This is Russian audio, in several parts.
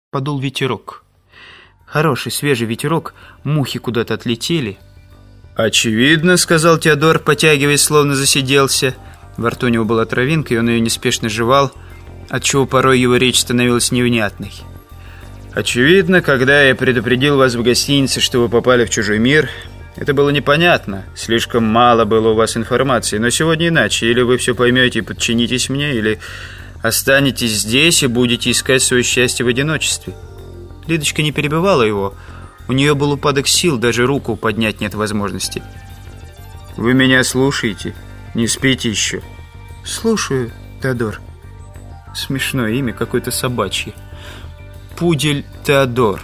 Подул ветерок. Хороший свежий ветерок, мухи куда-то отлетели. «Очевидно», — сказал Теодор, потягиваясь, словно засиделся. Во рту у него была травинка, и он ее неспешно жевал, отчего порой его речь становилась невнятной. «Очевидно, когда я предупредил вас в гостинице, что вы попали в чужой мир, это было непонятно, слишком мало было у вас информации, но сегодня иначе. Или вы все поймете и подчинитесь мне, или останетесь здесь и будете искать свое счастье в одиночестве». Лидочка не перебивала его. У нее был упадок сил, даже руку поднять нет возможности. «Вы меня слушаете? Не спите еще?» «Слушаю, Теодор». Смешное имя, какое-то собачье. Пудель Теодор.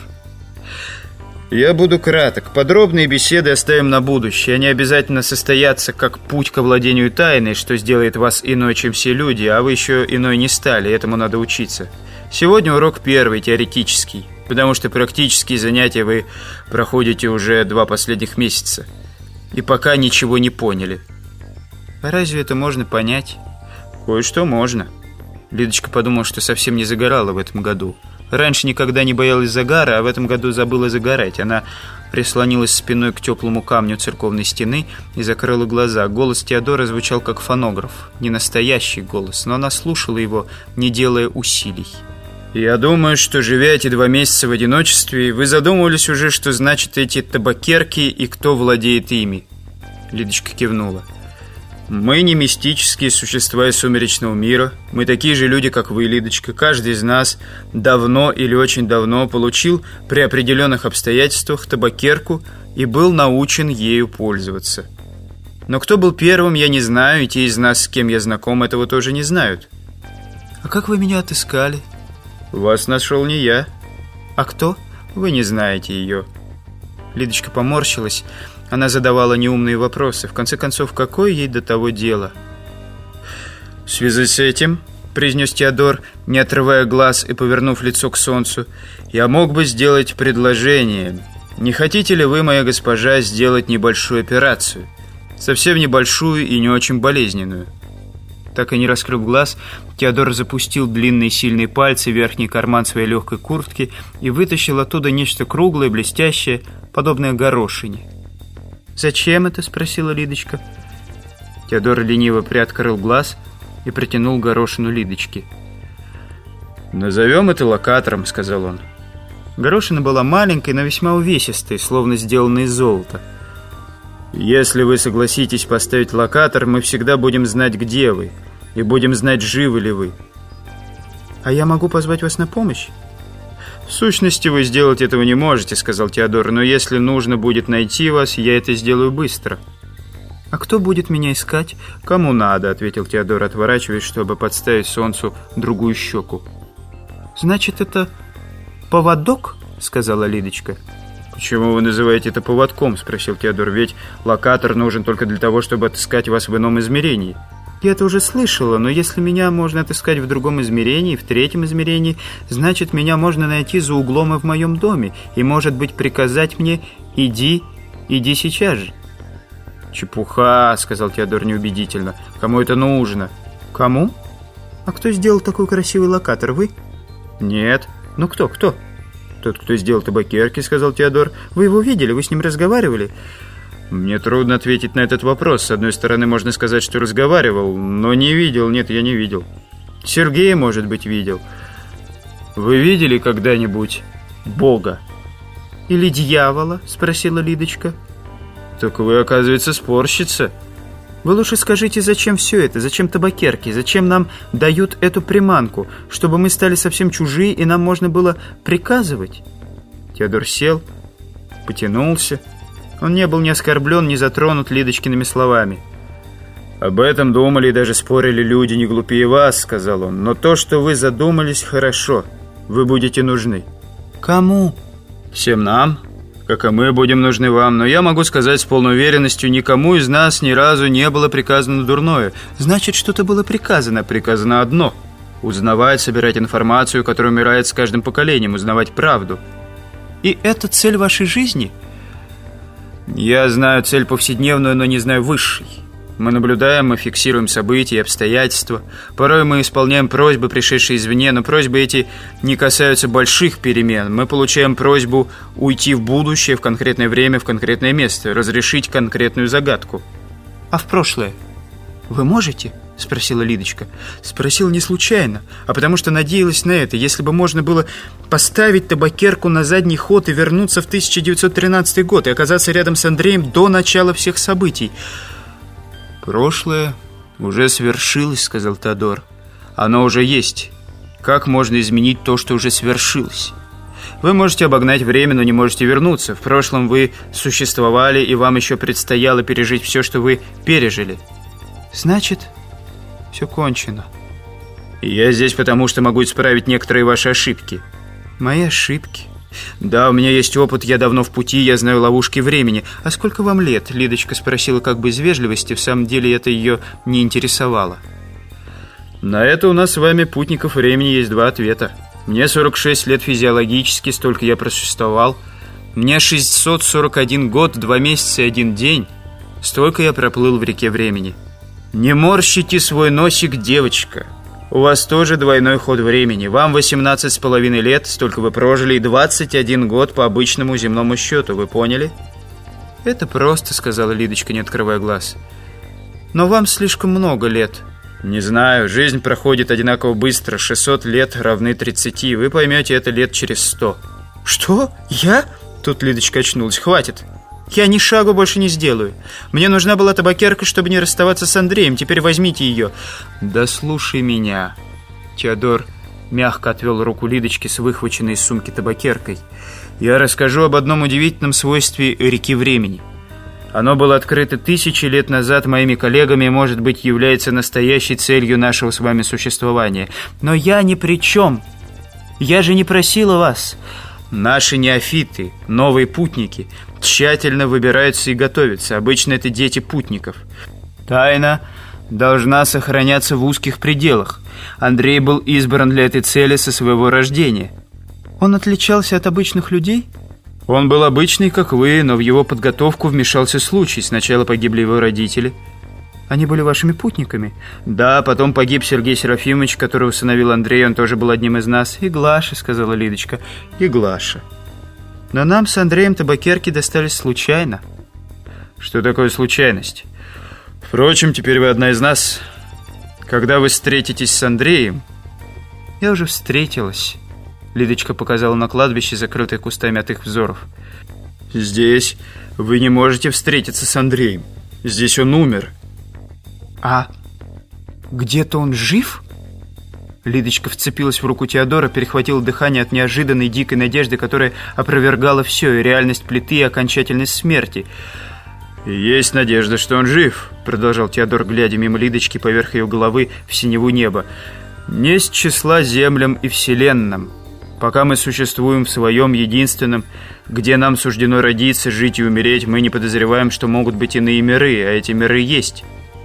«Я буду краток. Подробные беседы оставим на будущее. Они обязательно состоятся как путь к овладению тайной, что сделает вас иной, чем все люди, а вы еще иной не стали, этому надо учиться. Сегодня урок первый, теоретический, потому что практические занятия вы проходите уже 2 последних месяца. И пока ничего не поняли». А разве это можно понять? Кое-что можно. Лидочка подумала, что совсем не загорала в этом году. Раньше никогда не боялась загара, а в этом году забыла загорать. Она прислонилась спиной к теплому камню церковной стены и закрыла глаза. Голос Теодора звучал как фонограф. Не настоящий голос, но она слушала его, не делая усилий. «Я думаю, что, живя эти 2 месяца в одиночестве, вы задумывались уже, что значат эти табакерки и кто владеет ими». Лидочка кивнула. «Мы не мистические существа из сумеречного мира. Мы такие же люди, как вы, Лидочка. Каждый из нас давно или очень давно получил при определенных обстоятельствах табакерку и был научен ею пользоваться. Но кто был первым, я не знаю, и те из нас, с кем я знаком, этого тоже не знают». «А как вы меня отыскали?» «Вас нашел не я». «А кто?» «Вы не знаете ее». Лидочка поморщилась. Она задавала неумные вопросы. В конце концов, какое ей до того дело? «В связи с этим», — произнес Теодор, не отрывая глаз и повернув лицо к солнцу, «я мог бы сделать предложение. Не хотите ли вы, моя госпожа, сделать небольшую операцию? Совсем небольшую и не очень болезненную». Так и не раскрыв глаз, Теодор запустил длинные сильные пальцы в верхний карман своей легкой куртки и вытащил оттуда нечто круглое, блестящее, подобное горошине. «Зачем это?» — спросила Лидочка. Теодор лениво приоткрыл глаз и протянул горошину Лидочке. «Назовем это локатором», — сказал он. Горошина была маленькой, но весьма увесистой, словно сделанной из золота. «Если вы согласитесь поставить локатор, мы всегда будем знать, где вы, и будем знать, живы ли вы». «А я могу позвать вас на помощь?» «В сущности, вы сделать этого не можете», — сказал Теодор, «но если нужно будет найти вас, я это сделаю быстро». «А кто будет меня искать?» «Кому надо», — ответил Теодор, отворачиваясь, чтобы подставить солнцу другую щеку. «Значит, это поводок?» — сказала Лидочка. «Почему вы называете это поводком?» — спросил Теодор. «Ведь локатор нужен только для того, чтобы отыскать вас в ином измерении». «Я это уже слышала, но если меня можно отыскать в другом измерении, в 3-м измерении, значит, меня можно найти за углом и в моем доме, и, может быть, приказать мне «иди сейчас же». «Чепуха», — сказал Теодор неубедительно. «Кому это нужно?» «Кому? А кто сделал такой красивый локатор, вы?» «Нет». «Ну кто?» «Тот, кто сделал табакерки», — сказал Теодор. «Вы его видели? Вы с ним разговаривали?» «Мне трудно ответить на этот вопрос. С одной стороны, можно сказать, что разговаривал, но не видел. Нет, я не видел. Сергей, может быть, видел. Вы видели когда-нибудь Бога?» «Или дьявола?» — спросила Лидочка. «Так вы, оказывается, спорщица». «Вы лучше скажите, зачем все это? Зачем табакерки? Зачем нам дают эту приманку? Чтобы мы стали совсем чужие, и нам можно было приказывать?» Теодор сел, потянулся. Он не был ни оскорблен, ни затронут Лидочкиными словами. «Об этом думали и даже спорили люди не глупее вас», — сказал он. «Но то, что вы задумались, хорошо. Вы будете нужны». «Кому?» «Всем нам, как и мы будем нужны вам. Но я могу сказать с полной уверенностью, никому из нас ни разу не было приказано дурное». «Значит, что-то было приказано?» «Приказано одно — узнавать, собирать информацию, которая умирает с каждым поколением, узнавать правду». «И это цель вашей жизни?» «Я знаю цель повседневную, но не знаю высшей». Мы наблюдаем, мы фиксируем события и обстоятельства. Порой мы исполняем просьбы, пришедшие извне, но просьбы эти не касаются больших перемен. Мы получаем просьбу уйти в будущее, в конкретное время, в конкретное место, разрешить конкретную загадку. А в прошлое вы можете? Спросила Лидочка. Спросила не случайно, а потому что надеялась на это. Если бы можно было поставить табакерку на задний ход и вернуться в 1913 год и оказаться рядом с Андреем до начала всех событий. «Прошлое уже свершилось», — сказал Теодор. «Оно уже есть. Как можно изменить то, что уже свершилось? Вы можете обогнать время, но не можете вернуться. В прошлом вы существовали, и вам еще предстояло пережить все, что вы пережили. Значит, все кончено. И я здесь потому, что могу исправить некоторые ваши ошибки». «Мои ошибки?» «Да, у меня есть опыт, я давно в пути, я знаю ловушки времени». «А сколько вам лет?» Лидочка спросила как бы из вежливости. В самом деле это ее не интересовало. На это у нас с вами, путников времени, есть два ответа. Мне 46 лет физиологически, столько я просуществовал. Мне 641 год, 2 месяца и 1 день. Столько я проплыл в реке времени. Не морщите свой носик, девочка. У вас тоже двойной ход времени. Вам 18,5 лет, столько вы прожили, и 21 год по обычному земному счету. Вы поняли?» «Это просто», — сказала Лидочка, не открывая глаз. «Но вам слишком много лет». «Не знаю, жизнь проходит одинаково быстро. 600 лет равны 30. Вы поймете это лет через 100. «Что? Я?» Тут Лидочка очнулась. «Хватит. Я ни шагу больше не сделаю. Мне нужна была табакерка, чтобы не расставаться с Андреем. Теперь возьмите ее». «Да слушай меня». Теодор мягко отвел руку Лидочки с выхваченной из сумки табакеркой. «Я расскажу об одном удивительном свойстве реки времени. Оно было открыто 1000 лет назад моими коллегами и, может быть, является настоящей целью нашего с вами существования. Но я ни при чем. Я же не просила вас». «Наши неофиты, новые путники, тщательно выбираются и готовятся. Обычно это дети путников. Тайна должна сохраняться в узких пределах. Андрей был избран для этой цели со своего рождения». «Он отличался от обычных людей?» «Он был обычный, как вы, но в его подготовку вмешался случай. Сначала погибли его родители». «Они были вашими путниками?» «Да, потом погиб Сергей Серафимович, которого усыновил Андрей, он тоже был одним из нас». «И Глаша», — сказала Лидочка. «И Глаша». «Но нам с Андреем табакерки достались случайно». «Что такое случайность? Впрочем, теперь вы одна из нас. Когда вы встретитесь с Андреем...» «Я уже встретилась». Лидочка показала на кладбище, закрытое кустами от их взоров. «Здесь вы не можете встретиться с Андреем. Здесь он умер». «А где-то он жив?» Лидочка вцепилась в руку Теодора, перехватила дыхание от неожиданной дикой надежды, которая опровергала все, и реальность плиты, и окончательность смерти. «Есть надежда, что он жив», — продолжал Теодор, глядя мимо Лидочки поверх ее головы в синеву неба. «Не с числа землям и вселенным. Пока мы существуем в своем единственном, где нам суждено родиться, жить и умереть, мы не подозреваем, что могут быть иные миры, а эти миры есть».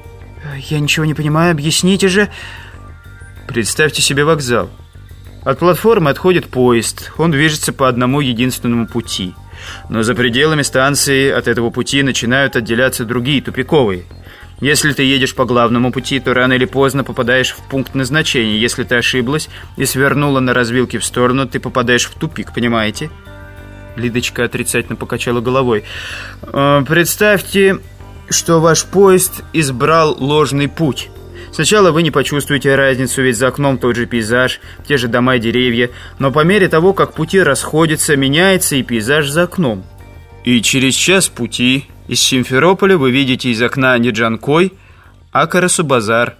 «Я ничего не понимаю, объясните же». Представьте себе вокзал. От платформы отходит поезд. Он движется по одному единственному пути. Но за пределами станции от этого пути начинают отделяться другие, тупиковые. Если ты едешь по главному пути, то рано или поздно попадаешь в пункт назначения. Если ты ошиблась и свернула на развилке в сторону, ты попадаешь в тупик, понимаете?» Лидочка отрицательно покачала головой. «Представьте, что ваш поезд избрал ложный путь. Сначала вы не почувствуете разницу, ведь за окном тот же пейзаж, те же дома и деревья. Но по мере того, как пути расходятся, меняется и пейзаж за окном. И через час пути из Симферополя вы видите из окна не Джанкой, а Карасу-Базар.